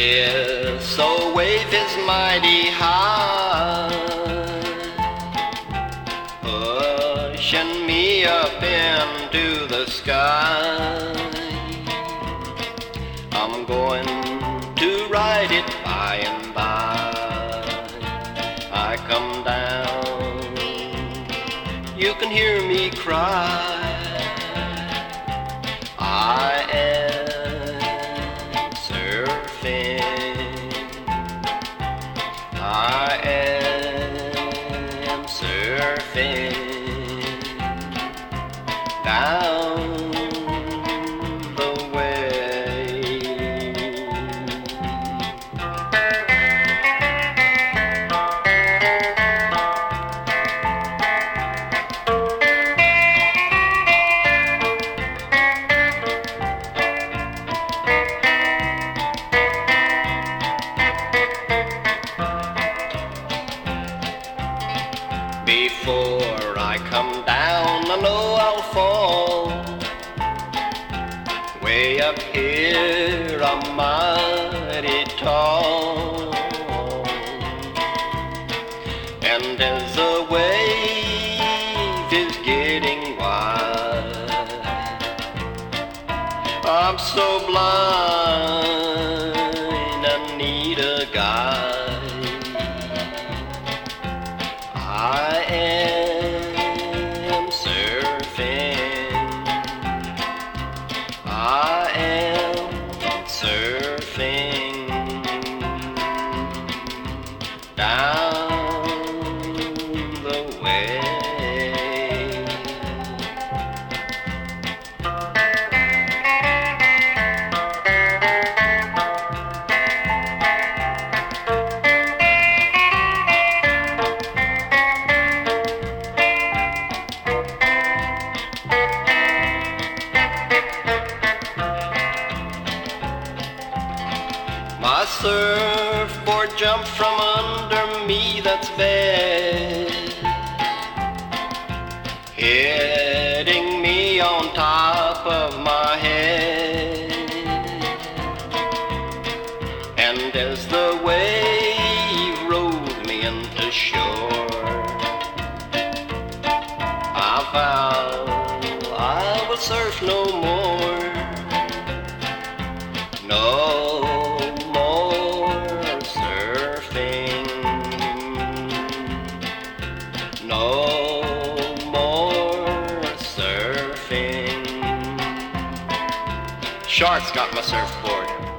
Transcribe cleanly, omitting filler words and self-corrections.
This old wave is mighty high, pushing me up into the sky. I'm going to ride it by and by. I come down, you can hear me cry. I am surfing, I am surfing down the way. Before I come down, I know I'll fall. Way up here, I'm mighty tall. And as the wave is getting wide, I'm so blind, I need a guide. I am surfing, I am surfing down the way. My surfboard jumped from under me, that's bad, hitting me on top of my head. And as the wave rolled me into shore, I vow I will surf no more. No Sharks got my surfboard.